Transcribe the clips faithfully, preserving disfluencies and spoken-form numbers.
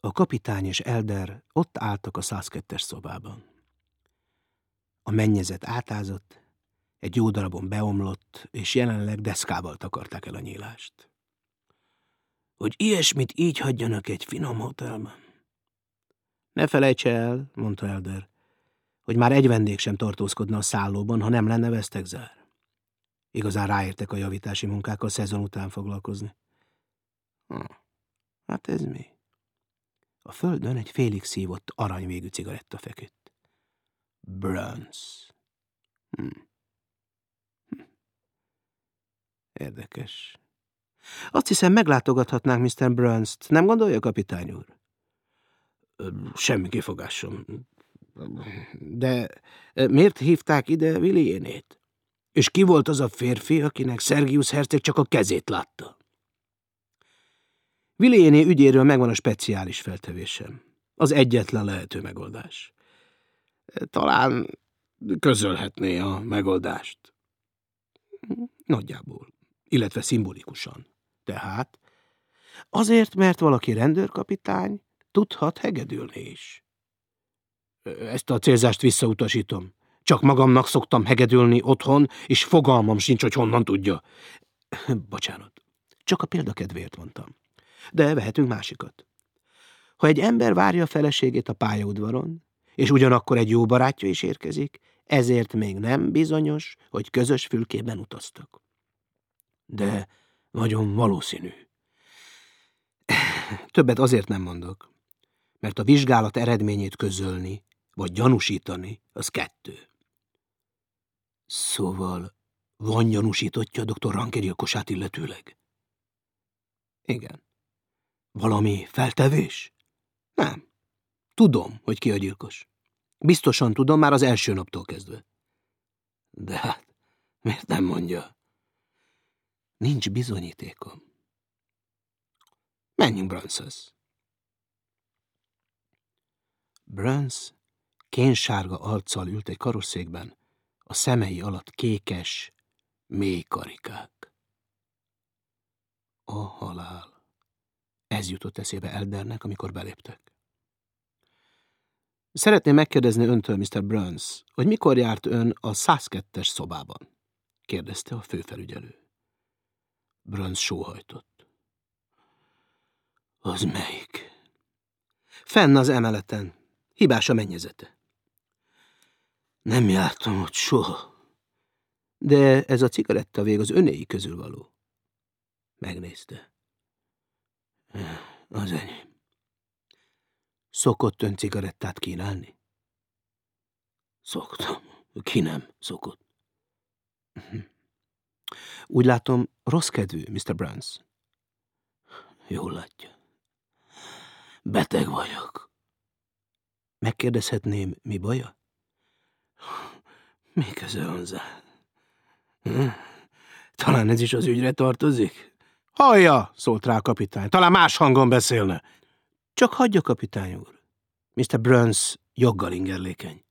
A kapitány és Elder ott álltak a százkettes szobában. A mennyezet átázott, egy jó darabon beomlott, és jelenleg deszkával takarták el a nyílást. Hogy ilyesmit így hagyjanak egy finom hotelben. Ne felejts el, mondta Elder, hogy már egy vendég sem tartózkodna a szállóban, ha nem lenne vesztegzár. Igazán ráértek a javítási munkákkal szezon után foglalkozni. Hm, hát ez mi? A földön egy félig szívott aranyvégű cigaretta feküdt. Burns. Hm. Hm. Érdekes. Azt hiszem, meglátogathatnánk miszter Burns-t, nem gondolja, kapitány úr? Semmi kifogásom. De miért hívták ide Williénét? És ki volt az a férfi, akinek Szergius herceg csak a kezét látta? Williéné ügyéről megvan a speciális feltevésem. Az egyetlen lehető megoldás. Talán közölhetné a megoldást. Nagyjából, illetve szimbolikusan. Tehát azért, mert valaki rendőrkapitány, tudhat hegedülni is. Ezt a célzást visszautasítom. Csak magamnak szoktam hegedülni otthon, és fogalmam sincs, hogy honnan tudja. Bocsánat, csak a példakedvéért mondtam. De vehetünk másikat. Ha egy ember várja a feleségét a pályaudvaron, és ugyanakkor egy jó barátja is érkezik, ezért még nem bizonyos, hogy közös fülkében utaztak. De nagyon valószínű. Többet azért nem mondok, mert a vizsgálat eredményét közölni, vagy gyanúsítani, az kettő. Szóval van gyanúsítottja doktor Ranke gyilkosát illetőleg? Igen. Valami feltevés? Nem. Tudom, hogy ki a gyilkos. Biztosan tudom már az első naptól kezdve. De hát, miért nem mondja? Nincs bizonyítékom. Menjünk Brunshoz. Bruns kénsárga arccal ült egy karosszékben, a szemei alatt kékes, mély karikák. A halál. Ez jutott eszébe Eldernek, amikor beléptek. Szeretném megkérdezni öntől, miszter Bruns, hogy mikor járt ön a százkettes szobában? Kérdezte a főfelügyelő. Bruns sóhajtott. Az melyik? Fenn az emeleten. Hibás a mennyezete. Nem jártam ott soha. De ez a cigarettavég az önéi közül való. Megnézte. Az enyém. Szokott ön cigarettát kínálni? Szoktam. Ki nem szokott? Úgy látom, rossz kedvű, miszter Bruns. Jól látja. Beteg vagyok. Megkérdezhetném, mi baja? Mi köze hozzá? Hm? Talán ez is az ügyre tartozik? Hallja, szólt rá a kapitány. Talán más hangon beszélne. Csak hagyja, kapitány úr. miszter Bruns joggal ingerlékeny.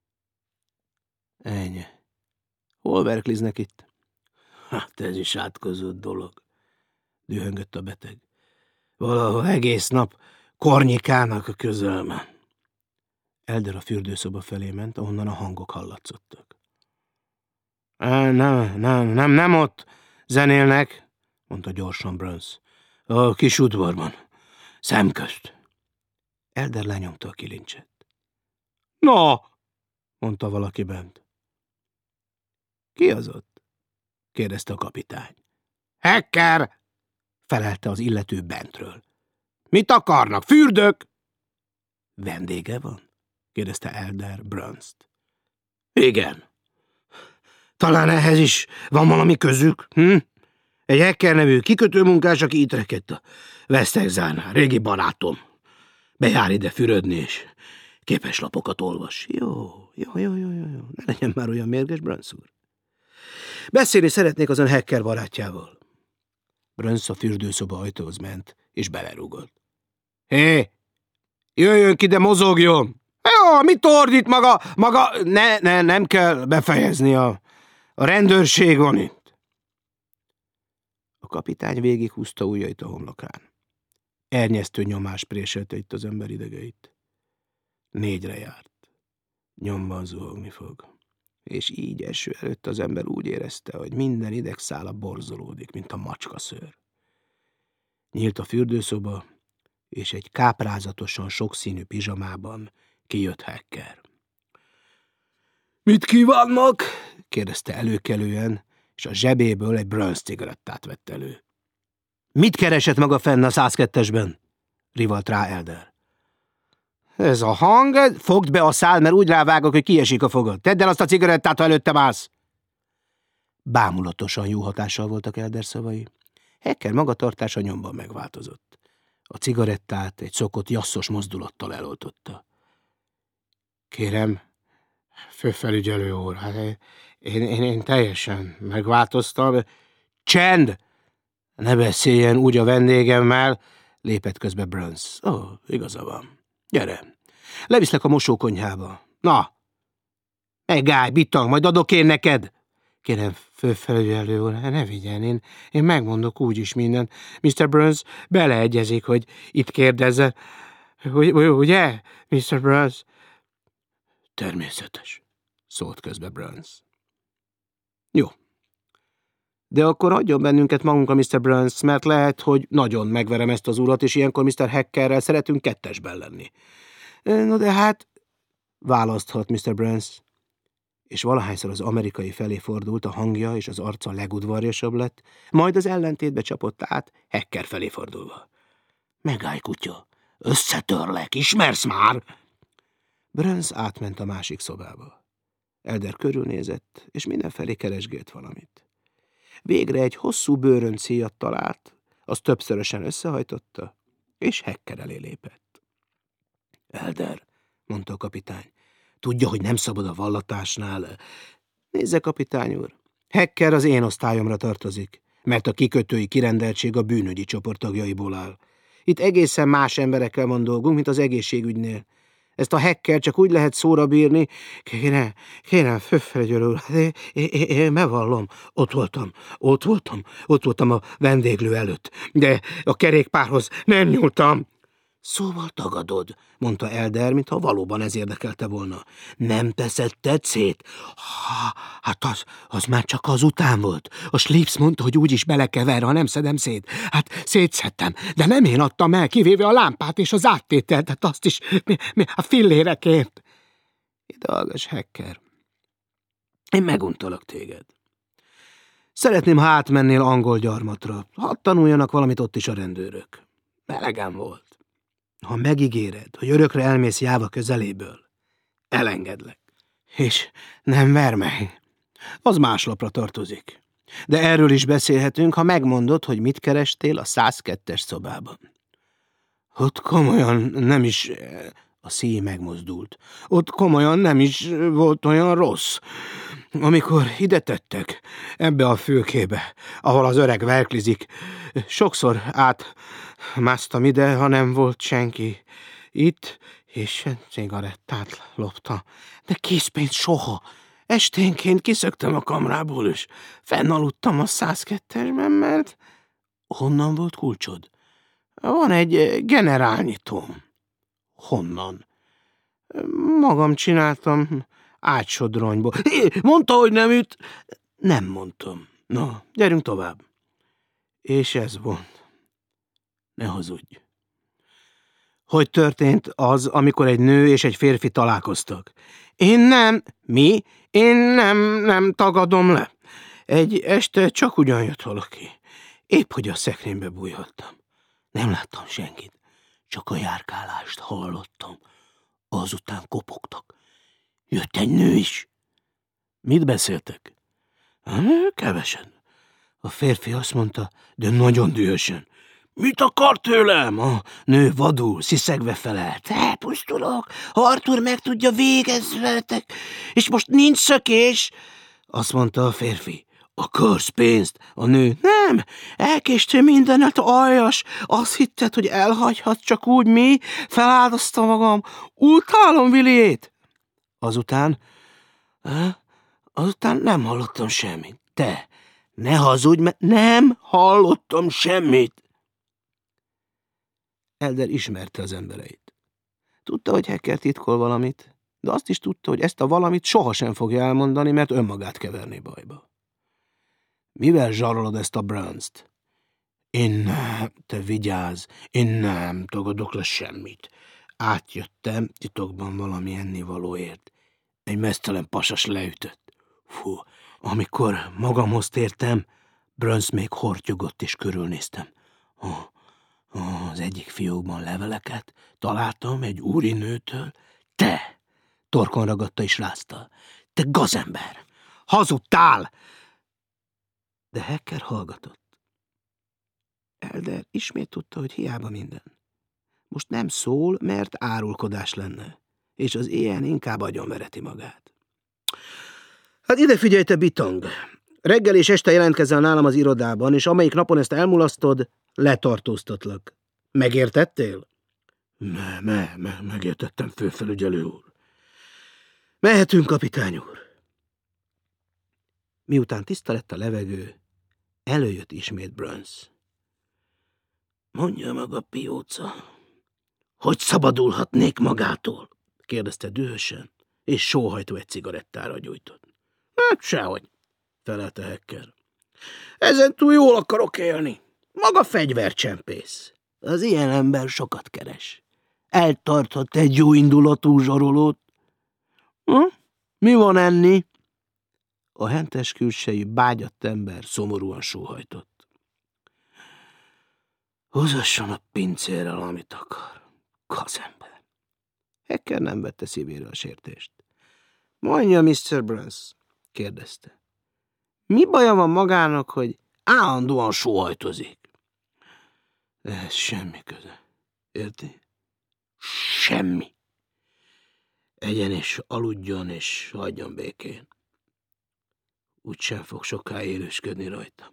Ennyi. Hol verkliznek itt? Hát ez is átkozott dolog, dühöngött a beteg. Valahol egész nap kornyikának a közelben. Elder a fürdőszoba felé ment, ahonnan a hangok hallatszottak. Nem, nem, nem, nem ott zenélnek, mondta gyorsan Bruns. A kis udvarban, szemközt. Elder lenyomta a kilincset. Na, mondta valaki bent. Ki az ott? kérdezte a kapitány. Hacker, felelte az illető bentről. Mit akarnak, fürdők? Vendége van? kérdezte Elder Brunst. Igen. Talán ehhez is van valami közük, hm? Egy hacker nevű kikötőmunkás, aki itt rekedt a Vesztegzárnál, régi barátom. Bejár ide fürödni, és képeslapokat olvas. Jó, jó, jó, jó, jó, jó. Ne legyen már olyan mérges, Bruns úr. Beszélni szeretnék az ön hacker barátjával. Bruns a fürdőszoba ajtóhoz ment, és belerúgott. Hé, jöjjön ki, de mozogjon! Jó, mit ordít maga, maga, ne, ne, nem kell befejezni, a, a rendőrség van itt. A kapitány végighúzta ujjait a homlokán. Ernyesztő nyomás préselte itt az ember idegeit. Négyre járt. Nyomban zuhogni fog. És így eső előtt az ember úgy érezte, hogy minden idegszála borzolódik, mint a macskaszőr. Nyílt a fürdőszoba, és egy káprázatosan sokszínű pizsamában kijött Hacker. Mit kívánnak? Kérdezte előkelően, és a zsebéből egy Burns cigarettát vett elő. Mit keresett maga fenn a százkettesben? Rivalt rá Elder. Ez a hang, fogd be a szál, mert úgy rávágok, hogy kiesik a fogad. Tedd el azt a cigarettát, ha előttem állsz. Bámulatosan jó hatással voltak Elder szavai. Hacker magatartása nyomban megváltozott. A cigarettát egy szokott jasszos mozdulattal eloltotta. Kérem, főfelügyelő úr, hát én, én, én teljesen megváltoztam. Csend! Ne beszéljen úgy a vendégemmel, lépett közbe Burns. Ó, oh, igaza van. Gyere, leviszlek a mosókonyhába. Na, megállj, bitang, majd adok én neked. Kérem, főfelügyelő úr, ne vigyen, én, én megmondok úgyis mindent. miszter Burns beleegyezik, hogy itt kérdezze. Ugye, miszter Burns? Természetes, szólt közbe Burns. Jó. De akkor hagyjon bennünket magunkra, miszter Burns, mert lehet, hogy nagyon megverem ezt az urat, és ilyenkor miszter Hackerrel szeretünk kettesben lenni. No de hát, választhat miszter Burns. És valahányszor az amerikai felé fordult, a hangja és az arca legudvarjasabb lett, majd az ellentétbe csapott át, Hacker felé fordulva. Megállj, kutya, összetörlek, ismersz már? Burns átment a másik szobába. Elder körülnézett, és mindenfelé keresgélt valamit. Végre egy hosszú bőröncéjat talált, azt többszörösen összehajtotta, és Hacker elé lépett. Elder, mondta a kapitány, tudja, hogy nem szabad a vallatásnál. Nézze, kapitány úr, Hacker az én osztályomra tartozik, mert a kikötői kirendeltség a bűnügyi csoport tagjaiból áll. Itt egészen más emberekkel van dolgunk, mint az egészségügynél. Ezt a Hacker csak úgy lehet szóra bírni. Kérem, kérem, főfelügyelő úr, én, én, én bevallom, ott voltam, ott voltam, ott voltam a vendéglő előtt, de a kerékpárhoz nem nyúltam. Szóval tagadod, mondta Elder, mintha valóban ez érdekelte volna. Nem teszed tetszét? Ha, hát az, az már csak azután volt. A Schlips mondta, hogy úgyis belekever, ha nem szedem szét. Hát szétszedtem, de nem én adtam el, kivéve a lámpát és az áttételt, tehát azt is mi, mi, a fillérekért. Ide hallgass, Hacker. Én meguntalak téged. Szeretném, ha átmennél angol gyarmatra. Hadd tanuljanak valamit ott is a rendőrök. Elegem volt. Ha megígéred, hogy örökre elmész Jáva közeléből, elengedlek. És nem ver meg. Az más lapra tartozik. De erről is beszélhetünk, ha megmondod, hogy mit kerestél a százkettes szobában. Ott komolyan nem is... A szíj megmozdult. Ott komolyan nem is volt olyan rossz. Amikor ide tettek, ebbe a fülkébe, ahol az öreg verklizik, sokszor átmásztam ide, ha nem volt senki. Itt, és cigarettát loptam. De készpénzt soha. Esténként kiszöktem a kamrából, és fennaludtam a százkettesben, mert... Honnan volt kulcsod? Van egy generálnyitóm. Honnan? Magam csináltam ágysodronyból. Mondta, hogy nem üt. Nem mondtam. Na, gyerünk tovább. És ez volt. Ne hazudj. Hogy történt az, amikor egy nő és egy férfi találkoztak? Én nem. Mi? Én nem, nem tagadom le. Egy este csak ugyan jött valaki. Épp, hogy a szekrénybe bújhattam. Nem láttam senkit. Csak a járkálást hallottam. Azután kopogtak. Jött egy nő is. Mit beszéltek? Kevesen. A férfi azt mondta, de nagyon dühösen. Mit akar tőlem? A nő vadul, sziszegve felelt. Elpusztulok, Arthur meg tudja, végezz veletek, és most nincs szökés. Azt mondta a férfi. Akarsz pénzt? A nő. Nem, elkéstél mindenet, aljas. Azt hitted, hogy elhagyhat csak úgy, mi? Feláldoztam magam. Utálom Williét. Azután? Azután nem hallottam semmit. Te, ne hazudj, mert nem hallottam semmit. Elder ismerte az embereit. Tudta, hogy Hacker titkol valamit, de azt is tudta, hogy ezt a valamit sohasem fogja elmondani, mert önmagát keverné bajba. Mivel zsarolod ezt a Burns-t? Én nem, te vigyázz, én nem tagadok le semmit. Átjöttem titokban valami ennivalóért. Egy meztelen pasas leütött. Fú, amikor magamhoz tértem, Burns még hortyogott és körülnéztem. Oh, oh, az egyik fiókban leveleket találtam egy úrinőtől. Te! Torkon ragadta és rázta. Te gazember! Hazudtál! De Hacker hallgatott. Elder ismét tudta, hogy hiába minden. Most nem szól, mert árulkodás lenne, és az éjjel inkább agyonvereti magát. Hát ide figyelj, te bitang! Reggel és este jelentkezzel nálam az irodában, és amelyik napon ezt elmulasztod, letartóztatlak. Megértettél? Me, me, me, megértettem, főfelügyelő úr. Mehetünk, kapitány úr. Miután tiszta lett a levegő, előjött ismét Burns. Mondja maga, pióca, hogy szabadulhatnék magától? Kérdezte dühösen, és sóhajtó egy cigarettára gyújtott. Hát sehogy, felelte Hacker. Ezentúl jól akarok élni. Maga fegyvercsempész. Az ilyen ember sokat keres. Eltarthat egy jó indulatú zsarolót. Hm? Mi van enni? A hentes külsejű, bágyadt ember szomorúan sóhajtott. Húzasson a pincérrel, amit akar. Gazember. Hacker nem vette szívére a sértést. Mondja, miszter Burns, kérdezte. Mi baja van magának, hogy állandóan sóhajtozik? Ez semmi köze. Érti? Semmi. Egyen és aludjon, és hagyjon békén. Úgysem fog soká élősködni rajtam.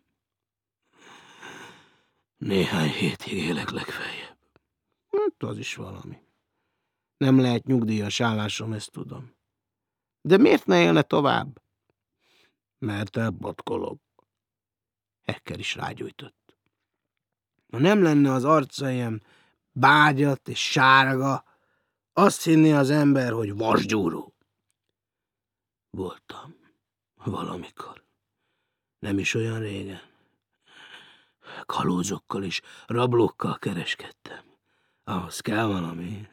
Néhány hétig élek legfeljebb. Hát az is valami. Nem lehet nyugdíjas állásom, ezt tudom. De miért ne élne tovább? Mert elpatkolok. Hacker is rágyújtott. Ha nem lenne az arca ilyen bágyat és sárga, azt hinné az ember, hogy vasgyúró. Voltam. Valamikor. Nem is olyan régen. Kalózokkal és rablókkal kereskedtem. Ahhoz kell valami.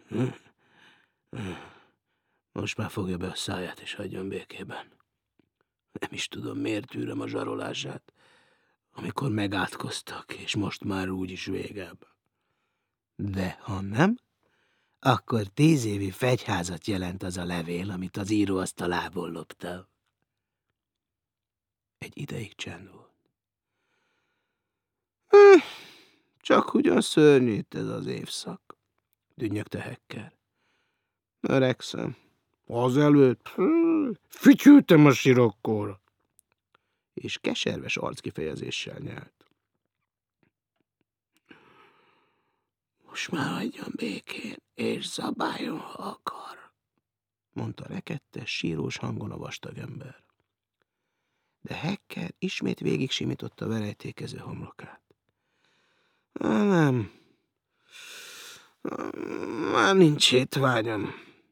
Most már fogja be a száját és hagyjon békében. Nem is tudom, miért tűröm a zsarolását, amikor megátkoztak, és most már úgyis végebb. De ha nem, akkor tíz évi fegyházat jelent az a levél, amit az íróasztalából lopta. Egy ideig csend volt. Hm, csak ugyan szörnyű ez az évszak, dünnyögte Hacker. Öregszem. Azelőtt hm, fütyültem a sirokkóra. És keserves arckifejezéssel nyelt. Most már hagyjon békén, és zabáljon, ha akar, mondta rekettes, sírós hangon a vastag ember. De Hacker ismét végig simította a verejtékező homlokát. Nem, már nincs étvágyam.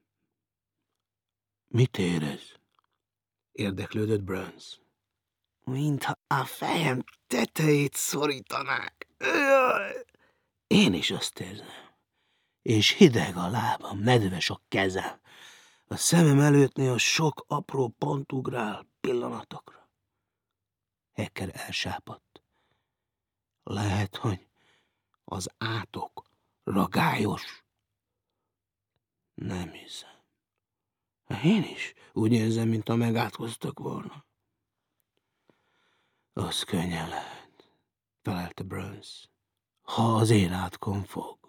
Mit érez? Érdeklődött Burns. Mintha a fejem tetejét szorítanák. Jaj. Én is azt érzem. És hideg a lábam, nedves a kezem. A szemem előtt néha sok apró pont ugrál pillanatokra. Hacker elsápadt. Lehet, hogy az átok ragályos. Nem hiszem. Én is úgy érzem, mintha megátkoztak volna. Az könnyen lehet, felelte Burns, ha az én átkom fog.